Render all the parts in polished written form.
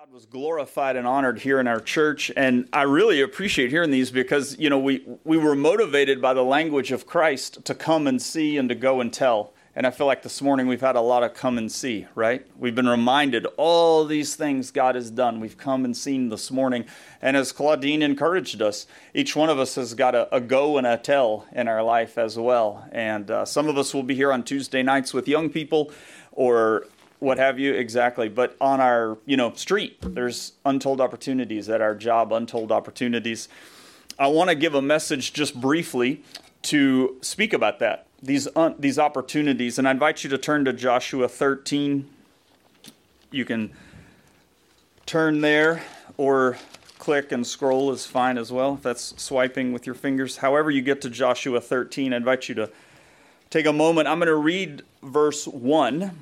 God was glorified and honored here in our church, and I really appreciate hearing these because, we were motivated by the language of Christ to come and see and to go and tell. And I feel like this morning we've had a lot of come and see, right? We've been reminded all these things God has done. We've come and seen this morning. And as Claudine encouraged us, each one of us has got a go and a tell in our life as well. And some of us will be here on Tuesday nights with young people or what have you, exactly. But on our, street, there's untold opportunities. At our job, untold opportunities. I want to give a message just briefly to speak about that, these opportunities. And I invite you to turn to Joshua 13. You can turn there or click and scroll is fine as well. If that's swiping with your fingers. However you get to Joshua 13, I invite you to take a moment. I'm going to read verse 1.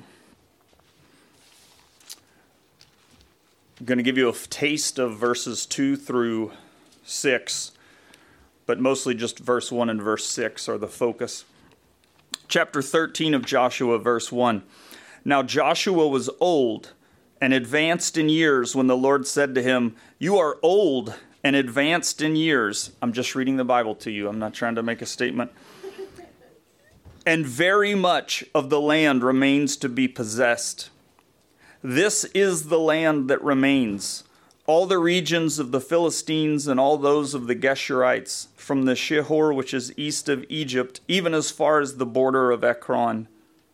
I'm going to give you a taste of verses 2 through 6, but mostly just verse 1 and verse 6 are the focus. Chapter 13 of Joshua, verse 1. Now Joshua was old and advanced in years when the Lord said to him, "You are old and advanced in years." I'm just reading the Bible to you. I'm not trying to make a statement. "And very much of the land remains to be possessed. This is the land that remains, all the regions of the Philistines and all those of the Geshurites, from the Shihor, which is east of Egypt, even as far as the border of Ekron."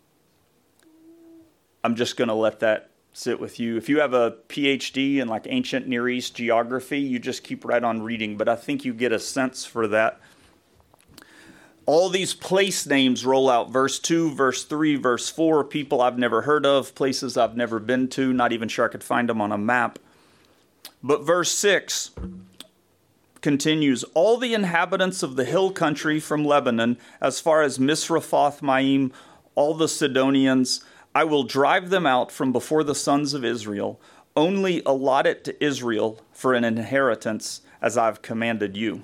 I'm just going to let that sit with you. If you have a PhD in ancient Near East geography, you just keep right on reading, but I think you get a sense for that. All these place names roll out. Verse 2, verse 3, verse 4, people I've never heard of, places I've never been to, not even sure I could find them on a map. But verse 6 continues, "All the inhabitants of the hill country from Lebanon, as far as Misrephoth-Maim, all the Sidonians, I will drive them out from before the sons of Israel. Only allot it to Israel for an inheritance, as I've commanded you."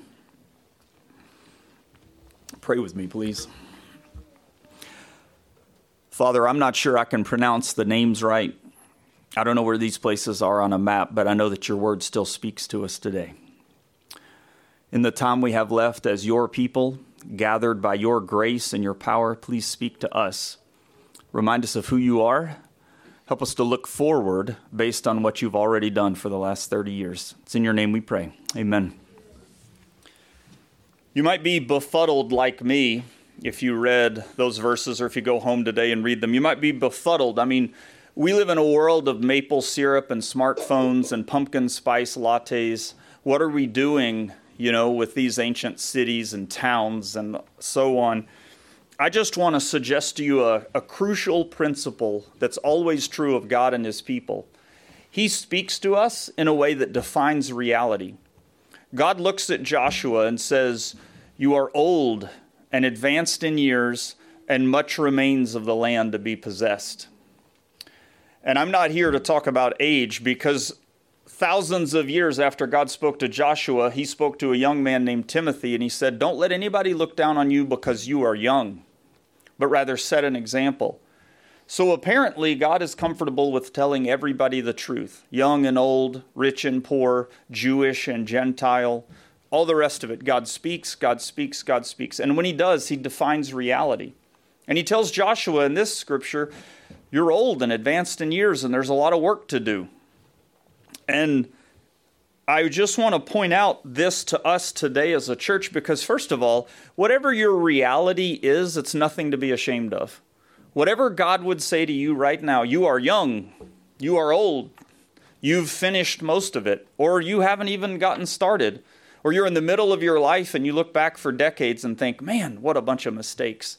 Pray with me, please. Father, I'm not sure I can pronounce the names right. I don't know where these places are on a map, but I know that your word still speaks to us today. In the time we have left as your people, gathered by your grace and your power, please speak to us. Remind us of who you are. Help us to look forward based on what you've already done for the last 30 years. It's in your name we pray. Amen. You might be befuddled like me if you read those verses or if you go home today and read them. You might be befuddled. I mean, we live in a world of maple syrup and smartphones and pumpkin spice lattes. What are we doing, with these ancient cities and towns and so on? I just want to suggest to you a crucial principle that's always true of God and his people. He speaks to us in a way that defines reality. God looks at Joshua and says, "You are old and advanced in years, and much remains of the land to be possessed." And I'm not here to talk about age because thousands of years after God spoke to Joshua, he spoke to a young man named Timothy, and he said, "Don't let anybody look down on you because you are young, but rather set an example." So apparently God is comfortable with telling everybody the truth, young and old, rich and poor, Jewish and Gentile, all the rest of it. God speaks, God speaks, God speaks. And when he does, he defines reality. And he tells Joshua in this scripture, "You're old and advanced in years, and there's a lot of work to do." And I just want to point out this to us today as a church because, first of all, whatever your reality is, it's nothing to be ashamed of. Whatever God would say to you right now, you are young, you are old, you've finished most of it, or you haven't even gotten started, or you're in the middle of your life and you look back for decades and think, "Man, what a bunch of mistakes."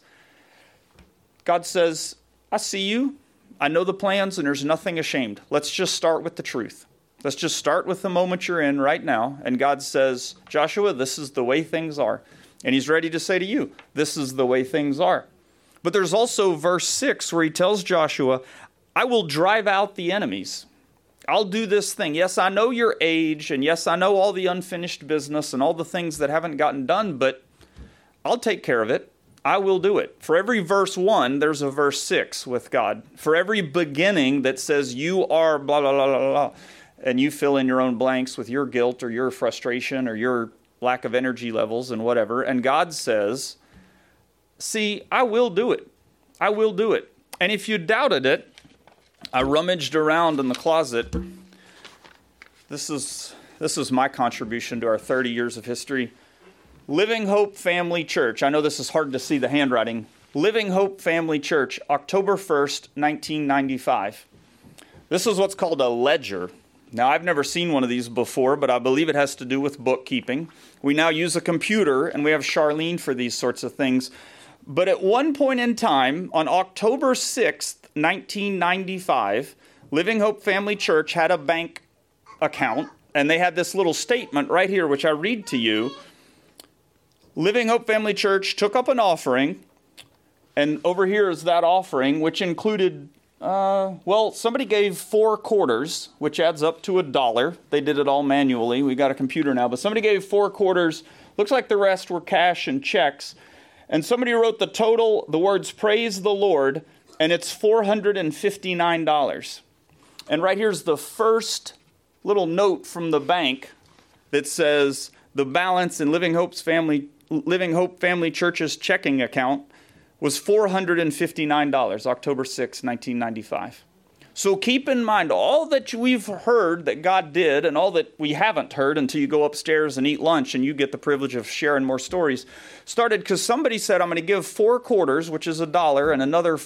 God says, "I see you, I know the plans, and there's nothing ashamed. Let's just start with the truth. Let's just start with the moment you're in right now." And God says, "Joshua, this is the way things are." And he's ready to say to you, "This is the way things are." But there's also verse 6 where he tells Joshua, "I will drive out the enemies. I'll do this thing. Yes, I know your age, and yes, I know all the unfinished business and all the things that haven't gotten done, but I'll take care of it. I will do it." For every verse 1, there's a verse 6 with God. For every beginning that says you are blah, blah, blah, blah, blah, and you fill in your own blanks with your guilt or your frustration or your lack of energy levels and whatever. And God says, see, I will do it. I will do it. And if you doubted it, I rummaged around in the closet. This is my contribution to our 30 years of history. Living Hope Family Church. I know this is hard to see the handwriting. Living Hope Family Church, October 1st, 1995. This is what's called a ledger. Now, I've never seen one of these before, but I believe it has to do with bookkeeping. We now use a computer, and we have Charlene for these sorts of things. But at one point in time, on October 6th, 1995, Living Hope Family Church had a bank account, and they had this little statement right here, which I read to you. Living Hope Family Church took up an offering, and over here is that offering, which included, somebody gave 4 quarters, which adds up to $1. They did it all manually. We got a computer now, but somebody gave 4 quarters. Looks like the rest were cash and checks. And somebody wrote the total, the words, praise the Lord, and it's $459. And right here's the first little note from the bank that says the balance in Living Hope Family Church's checking account was $459, October 6, 1995. So keep in mind all that we've heard that God did and all that we haven't heard until you go upstairs and eat lunch and you get the privilege of sharing more stories. Started because somebody said, I'm going to give 4 quarters, which is $1, and another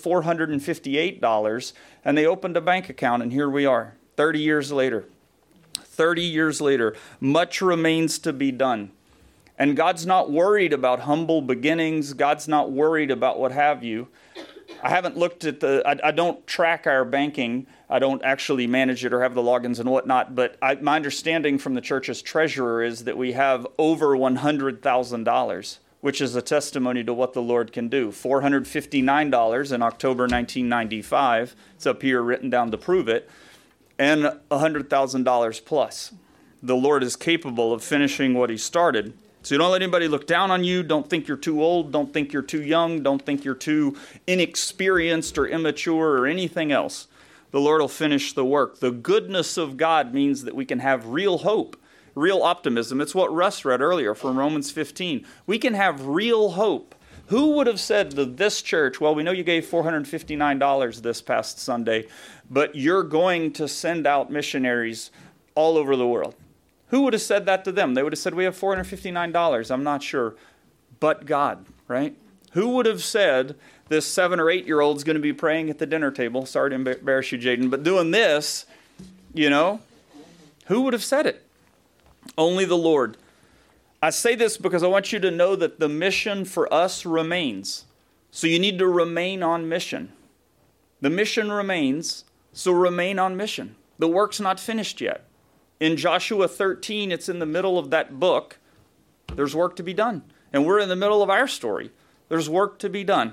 $458. And they opened a bank account, and here we are, 30 years later. 30 years later, much remains to be done. And God's not worried about humble beginnings. God's not worried about what have you. I haven't looked at I don't track our banking. I don't actually manage it or have the logins and whatnot. But my understanding from the church's treasurer is that we have over $100,000, which is a testimony to what the Lord can do. $459 in October 1995. It's up here written down to prove it. And $100,000 plus. The Lord is capable of finishing what He started. So don't let anybody look down on you. Don't think you're too old. Don't think you're too young. Don't think you're too inexperienced or immature or anything else. The Lord will finish the work. The goodness of God means that we can have real hope, real optimism. It's what Russ read earlier from Romans 15. We can have real hope. Who would have said to this church, well, we know you gave $459 this past Sunday, but you're going to send out missionaries all over the world? Who would have said that to them? They would have said, we have $459. I'm not sure. But God, right? Who would have said this 7 or 8-year-old's going to be praying at the dinner table? Sorry to embarrass you, Jaden, but doing this, who would have said it? Only the Lord. I say this because I want you to know that the mission for us remains. So you need to remain on mission. The mission remains, so remain on mission. The work's not finished yet. In Joshua 13, it's in the middle of that book. There's work to be done. And we're in the middle of our story. There's work to be done.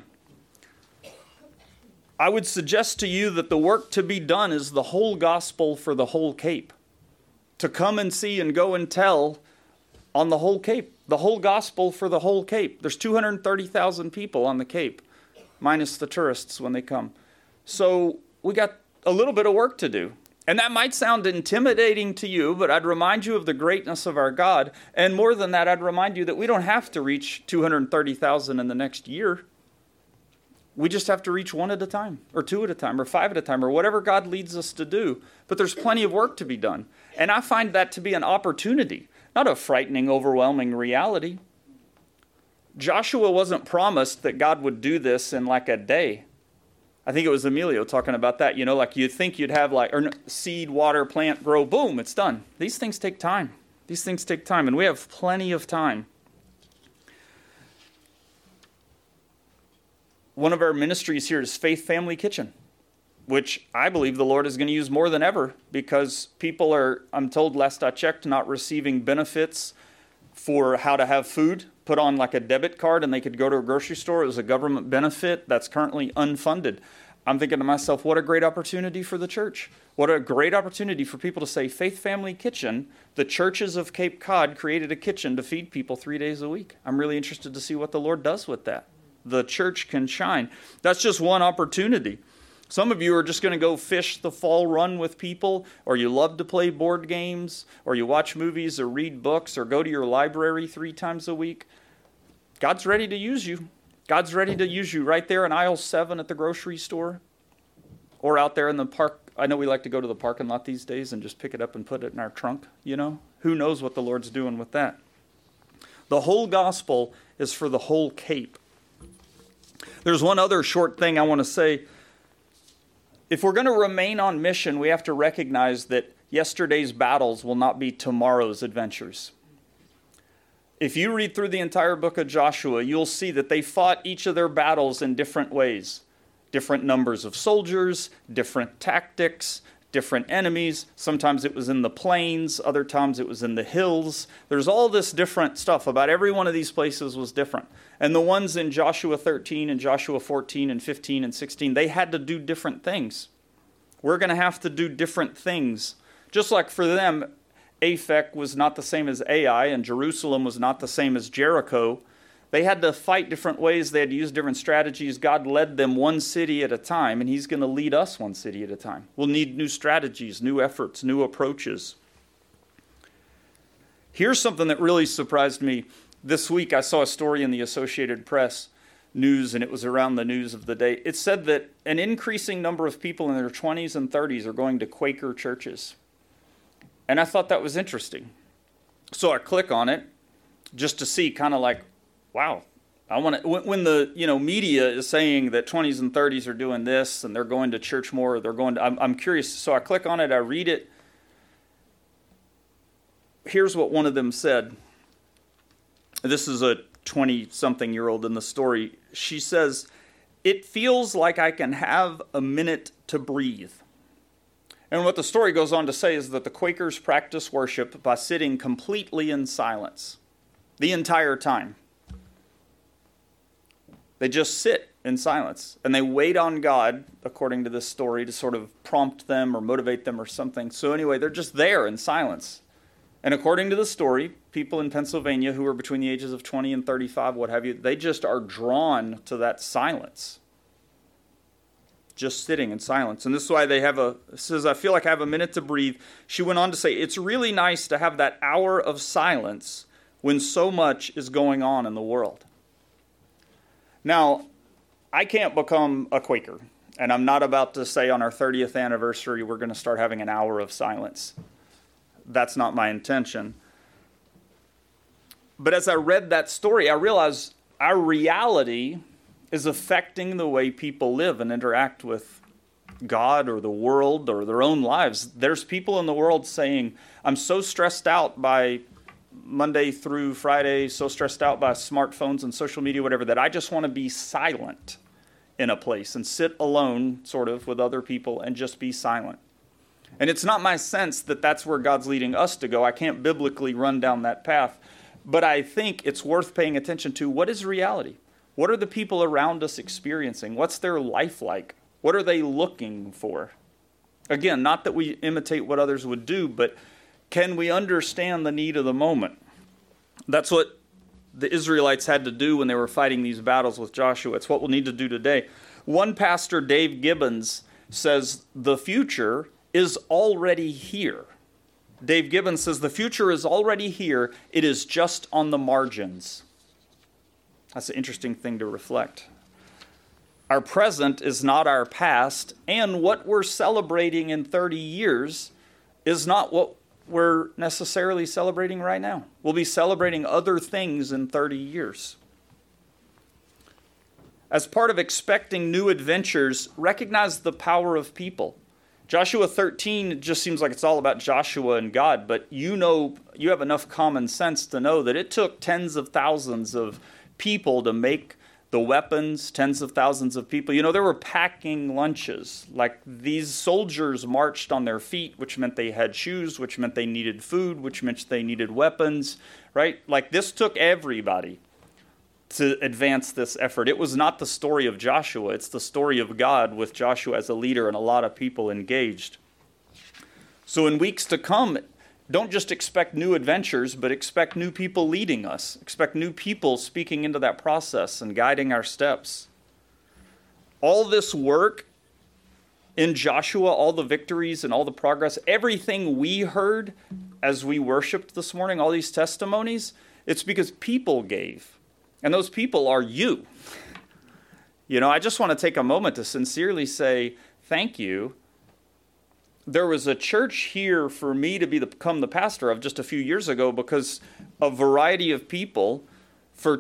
I would suggest to you that the work to be done is the whole gospel for the whole Cape. To come and see and go and tell on the whole Cape. The whole gospel for the whole Cape. There's 230,000 people on the Cape, minus the tourists when they come. So we got a little bit of work to do. And that might sound intimidating to you, but I'd remind you of the greatness of our God. And more than that, I'd remind you that we don't have to reach 230,000 in the next year. We just have to reach 1 at a time, or 2 at a time, or 5 at a time, or whatever God leads us to do. But there's plenty of work to be done. And I find that to be an opportunity, not a frightening, overwhelming reality. Joshua wasn't promised that God would do this in like a day. I think it was Emilio talking about that, like you'd think you'd have seed, water, plant, grow, boom, it's done. These things take time. These things take time, and we have plenty of time. One of our ministries here is Faith Family Kitchen, which I believe the Lord is going to use more than ever because people are, I'm told last I checked, not receiving benefits for how to have food put on like a debit card and they could go to a grocery store. It was a government benefit that's currently unfunded. I'm thinking to myself, what a great opportunity for the church. What a great opportunity for people to say, Faith Family Kitchen, the churches of Cape Cod created a kitchen to feed people 3 days a week. I'm really interested to see what the Lord does with that. The church can shine. That's just one opportunity. Some of you are just going to go fish the fall run with people, or you love to play board games, or you watch movies or read books or go to your library 3 times a week. God's ready to use you. God's ready to use you right there in aisle 7 at the grocery store, or out there in the park. I know we like to go to the parking lot these days and just pick it up and put it in our trunk, Who knows what the Lord's doing with that? The whole gospel is for the whole Cape. There's one other short thing I want to say. If we're going to remain on mission, we have to recognize that yesterday's battles will not be tomorrow's adventures. If you read through the entire book of Joshua, you'll see that they fought each of their battles in different ways. Different numbers of soldiers, different tactics, different enemies. Sometimes it was in the plains, other times it was in the hills. There's all this different stuff. About every one of these places was different. And the ones in Joshua 13 and Joshua 14 and 15 and 16, they had to do different things. We're going to have to do different things. Just like for them, Aphek was not the same as Ai, and Jerusalem was not the same as Jericho. They had to fight different ways. They had to use different strategies. God led them one city at a time, and he's going to lead us one city at a time. We'll need new strategies, new efforts, new approaches. Here's something that really surprised me. This week, I saw a story in the Associated Press news, and it was around the news of the day. It said that an increasing number of people in their 20s and 30s are going to Quaker churches. And I thought that was interesting. So I click on it just to see, kind of like, wow, I want to. When the media is saying that 20s and 30s are doing this and they're going to church more, or they're going to, I'm curious. So I click on it, I read it. Here's what one of them said. This is a 20-something-year-old in the story. She says, "It feels like I can have a minute to breathe." And what the story goes on to say is that the Quakers practice worship by sitting completely in silence the entire time. They just sit in silence, and they wait on God, according to this story, to sort of prompt them or motivate them or something. So anyway, they're just there in silence. And according to the story, people in Pennsylvania who are between the ages of 20 and 35, what have you, they just are drawn to that silence. Just sitting in silence. And this is why they have says, "I feel like I have a minute to breathe." She went on to say, "It's really nice to have that hour of silence when so much is going on in the world." Now, I can't become a Quaker, and I'm not about to say on our 30th anniversary we're going to start having an hour of silence. That's not my intention. But as I read that story, I realized our reality is affecting the way people live and interact with God or the world or their own lives. There's people in the world saying, "I'm so stressed out by Monday through Friday, so stressed out by smartphones and social media, whatever, that I just want to be silent in a place and sit alone, sort of, with other people and just be silent." And it's not my sense that that's where God's leading us to go. I can't biblically run down that path. But I think it's worth paying attention to. What is reality? What are the people around us experiencing? What's their life like? What are they looking for? Again, not that we imitate what others would do, but can we understand the need of the moment? That's what the Israelites had to do when they were fighting these battles with Joshua. It's what we'll need to do today. One pastor, Dave Gibbons, says the future is already here. Dave Gibbons says the future is already here. It is just on the margins. That's an interesting thing to reflect. Our present is not our past, and what we're celebrating in 30 years is not what we're necessarily celebrating right now. We'll be celebrating other things in 30 years. As part of expecting new adventures, recognize the power of people. Joshua 13 just seems like it's all about Joshua and God, but you have enough common sense to know that it took tens of thousands of people to make the weapons, tens of thousands of people. They were packing lunches. Like, these soldiers marched on their feet, which meant they had shoes, which meant they needed food, which meant they needed weapons, right? Like, this took everybody to advance this effort. It was not the story of Joshua. It's the story of God with Joshua as a leader and a lot of people engaged. So in weeks to come, don't just expect new adventures, but expect new people leading us. Expect new people speaking into that process and guiding our steps. All this work In Joshua, all the victories and all the progress, everything we heard as we worshiped this morning, all these testimonies, it's because people gave. And those people are you. You know, I just want to take a moment to sincerely say thank you. There was a church here for me to become the pastor of just a few years ago because a variety of people for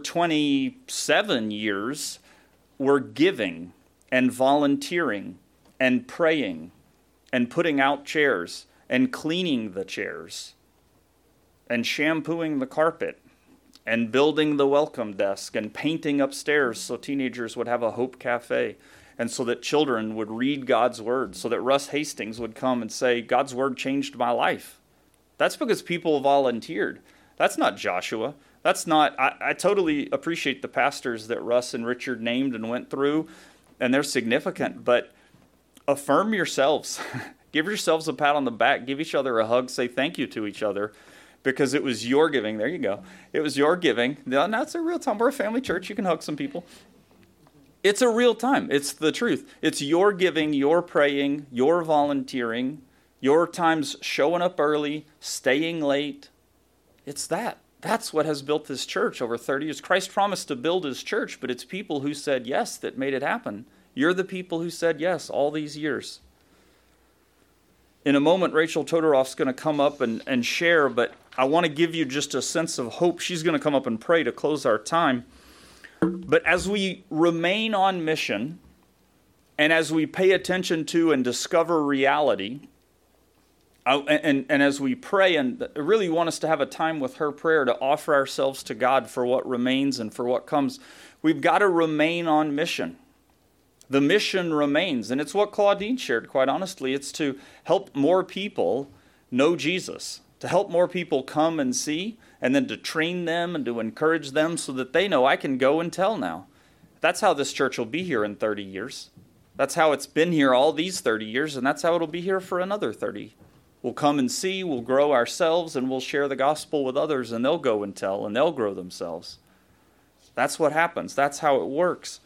27 years were giving and volunteering and praying and putting out chairs and cleaning the chairs and shampooing the carpet and building the welcome desk and painting upstairs so teenagers would have a Hope Cafe and so that children would read God's Word, so that Russ Hastings would come and say, God's Word changed my life. That's because people volunteered. That's not Joshua. That's not, I totally appreciate the pastors that Russ and Richard named and went through, and they're significant, but affirm yourselves. Give yourselves a pat on the back. Give each other a hug. Say thank you to each other because it was your giving. There you go. It was your giving. Now it's a real time. We're a family church. You can hug some people. It's a real time. It's the truth. It's your giving, your praying, your volunteering, your times showing up early, staying late. It's that. That's what has built this church over 30 years. Christ promised to build his church, but it's people who said yes that made it happen. You're the people who said yes all these years. In a moment, Rachel Todoroff's going to come up and share, but I want to give you just a sense of hope. She's going to come up and pray to close our time. But as we remain on mission, and as we pay attention to and discover reality, and as we pray, and I really want us to have a time with her prayer to offer ourselves to God for what remains and for what comes, we've got to remain on mission. The mission remains, and it's what Claudine shared, quite honestly. It's to help more people know Jesus, to help more people come and see, and then to train them and to encourage them so that they know I can go and tell now. That's how this church will be here in 30 years. That's how it's been here all these 30 years, and that's how it'll be here for another 30. We'll come and see, we'll grow ourselves, and we'll share the gospel with others, and they'll go and tell, and they'll grow themselves. That's what happens. That's how it works.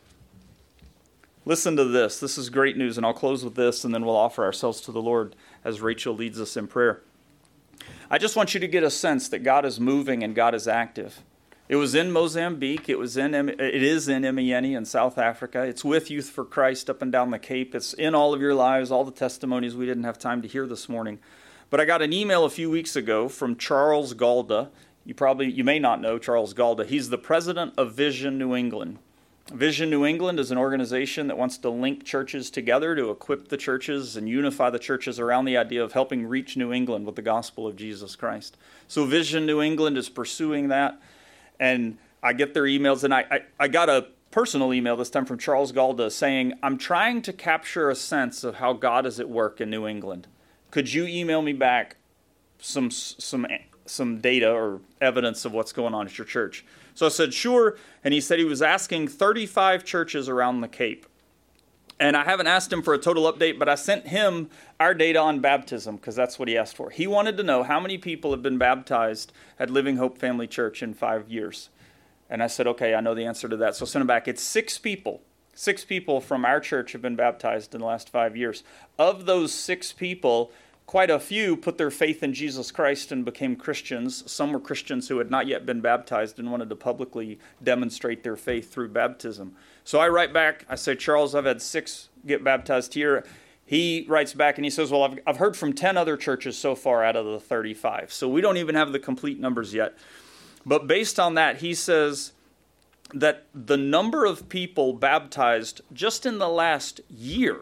Listen to this. This is great news, and I'll close with this, and then we'll offer ourselves to the Lord as Rachel leads us in prayer. I just want you to get a sense that God is moving and God is active. It was in Mozambique. It is in Imieni in South Africa. It's with Youth for Christ up and down the Cape. It's in all of your lives, all the testimonies we didn't have time to hear this morning. But I got an email a few weeks ago from Charles Galda. You may not know Charles Galda. He's the president of Vision New England. Vision New England is an organization that wants to link churches together to equip the churches and unify the churches around the idea of helping reach New England with the gospel of Jesus Christ. So Vision New England is pursuing that, and I get their emails, and I got a personal email this time from Charles Galda saying, I'm trying to capture a sense of how God is at work in New England. Could you email me back some data or evidence of what's going on at your church? So I said, sure. And he said he was asking 35 churches around the Cape. And I haven't asked him for a total update, but I sent him our data on baptism because that's what he asked for. He wanted to know how many people have been baptized at Living Hope Family Church in 5 years. And I said, okay, I know the answer to that. So I sent him back. It's 6 people. 6 people from our church have been baptized in the last 5 years. Of those 6 people, quite a few put their faith in Jesus Christ and became Christians. Some were Christians who had not yet been baptized and wanted to publicly demonstrate their faith through baptism. So I write back, I say, Charles, I've had 6 get baptized here. He writes back and he says, well, I've heard from 10 other churches so far out of the 35. So we don't even have the complete numbers yet. But based on that, he says that the number of people baptized just in the last year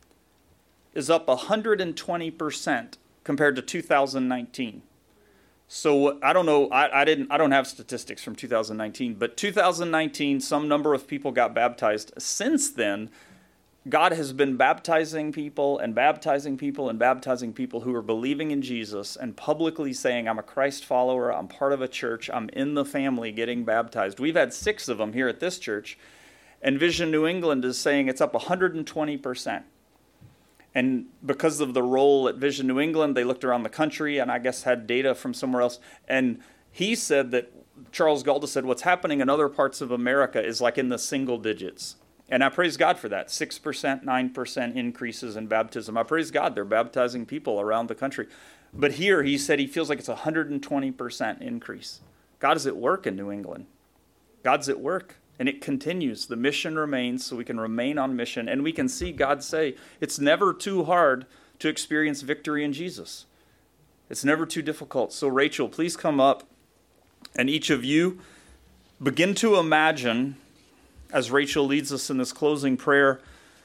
is up 120% compared to 2019. So I don't know, I don't have statistics from 2019, but 2019, some number of people got baptized. Since then, God has been baptizing people and baptizing people and baptizing people who are believing in Jesus and publicly saying, I'm a Christ follower, I'm part of a church, I'm in the family getting baptized. We've had 6 of them here at this church, and Vision New England is saying it's up 120%. And because of the role at Vision New England, they looked around the country and I guess had data from somewhere else. And he said that, Charles Galda said, what's happening in other parts of America is like in the single digits. And I praise God for that. 6%, 9% increases in baptism. I praise God they're baptizing people around the country. But here he said he feels like it's a 120% increase. God is at work in New England. God's at work, and it continues. The mission remains, so we can remain on mission. And we can see God say, it's never too hard to experience victory in Jesus. It's never too difficult. So Rachel, please come up, and each of you begin to imagine, as Rachel leads us in this closing prayer,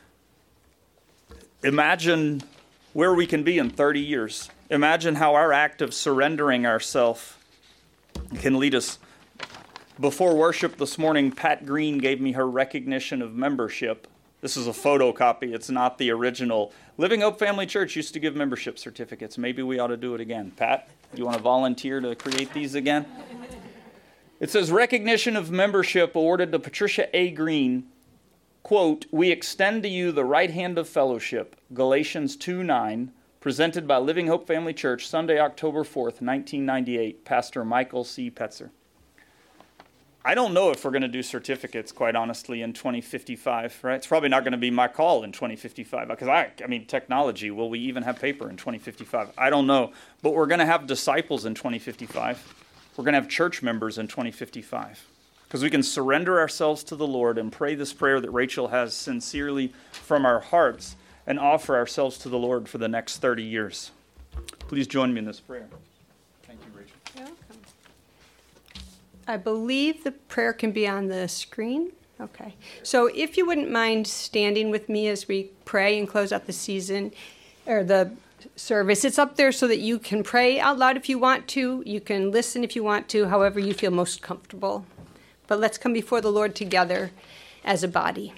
imagine where we can be in 30 years. Imagine how our act of surrendering ourselves can lead us. Before worship this morning, Pat Green gave me her recognition of membership. This is a photocopy. It's not the original. Living Hope Family Church used to give membership certificates. Maybe we ought to do it again. Pat, do you want to volunteer to create these again? It says, recognition of membership awarded to Patricia A. Green. Quote, we extend to you the right hand of fellowship, Galatians 2:9, presented by Living Hope Family Church, Sunday, October 4th, 1998, Pastor Michael C. Petzer. I don't know if we're going to do certificates, quite honestly, in 2055, right? It's probably not going to be my call in 2055, because I mean, technology, will we even have paper in 2055? I don't know, but we're going to have disciples in 2055. We're going to have church members in 2055, because we can surrender ourselves to the Lord and pray this prayer that Rachel has sincerely from our hearts and offer ourselves to the Lord for the next 30 years. Please join me in this prayer. Thank you, Rachel. You're welcome. I believe the prayer can be on the screen. Okay. So if you wouldn't mind standing with me as we pray and close out the season or the service. It's up there so that you can pray out loud if you want to. You can listen if you want to, however you feel most comfortable. But let's come before the Lord together as a body.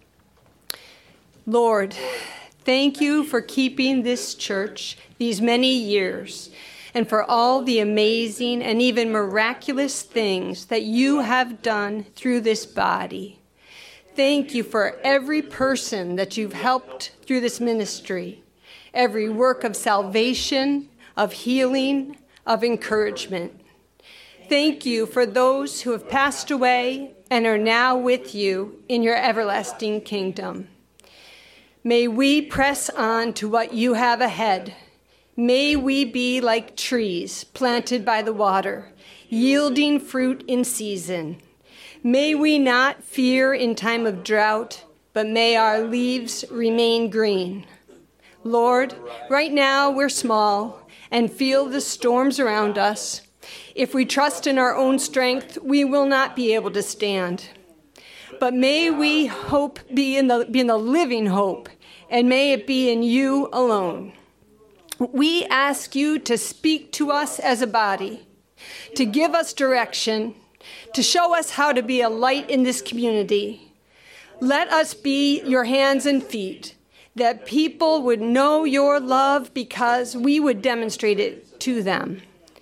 Lord, thank you for keeping this church these many years and for all the amazing and even miraculous things that you have done through this body. Thank you for every person that you've helped through this ministry, every work of salvation, of healing, of encouragement. Thank you for those who have passed away and are now with you in your everlasting kingdom. May we press on to what you have ahead. May we be like trees planted by the water, yielding fruit in season. May we not fear in time of drought, but may our leaves remain green. Lord, right now we're small and feel the storms around us. If we trust in our own strength, we will not be able to stand. But may we hope be in the living hope, and may it be in you alone. We ask you to speak to us as a body, to give us direction, to show us how to be a light in this community. Let us be your hands and feet, that people would know your love because we would demonstrate it to them.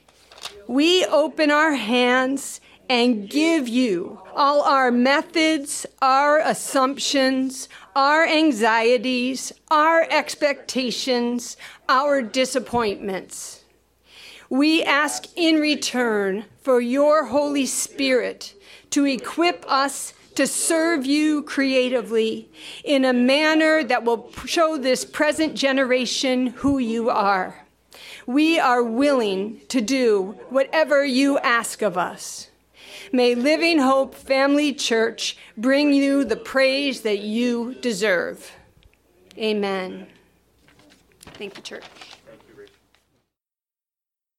We open our hands and give you all our methods, our assumptions, our anxieties, our expectations, our disappointments. We ask in return for your Holy Spirit to equip us to serve you creatively in a manner that will show this present generation who you are. We are willing to do whatever you ask of us. May Living Hope Family Church bring you the praise that you deserve. Amen. Thank you, church.